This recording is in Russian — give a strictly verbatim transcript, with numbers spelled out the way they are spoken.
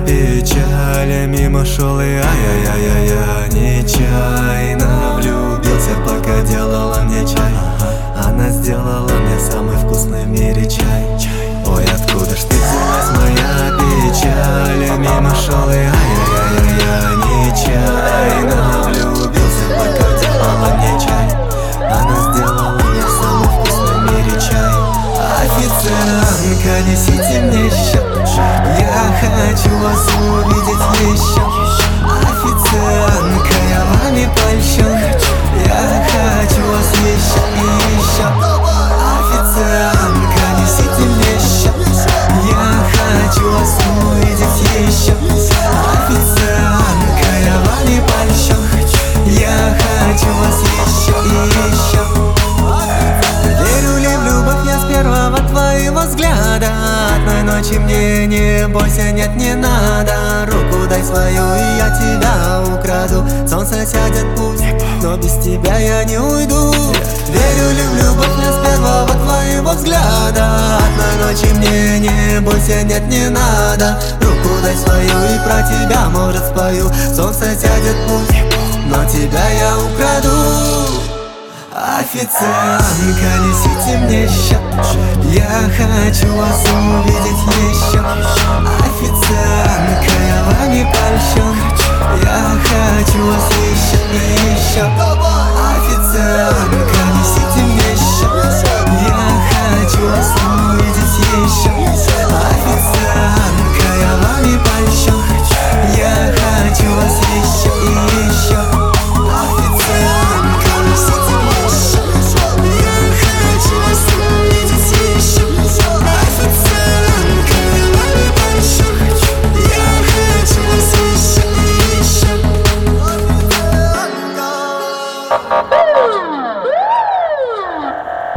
печаль, мимо шел и ай-яй-яй-яй, нечаянно влюбился, пока делала мне чай. Она сделала мне самый вкусный в мире чай. Ой, откуда ж ты взялась, моя печаль, мимо шел и ай-яй-яй-яй, нечаянно влюбился, пока делала мне чай. Она сделала мне самый вкусный в мире чай. Официантка, несите мне счет, я хочу вас увидеть еще. Официантка, я вами польщен, я хочу вас еще и еще. Официантка, несите мне счет, я хочу вас увидеть еще. Официантка, я вами польщен, я хочу вас еще и еще. Верю ли в любовь я с первого твоего взгляда? Одной ночи мне не бойся, нет, не надо. Руку дай свою, и я тебя украду. Солнце сядет пусть, но без тебя я не уйду. Верю ли в любовь я с первого твоего взгляда? Одной ночи мне не бойся, нет, не надо. Руку дай свою, и про тебя, может, спою. Солнце сядет пусть, но тебя я украду. Официантка, несите мне счет, я хочу вас увидеть еще. Официантка,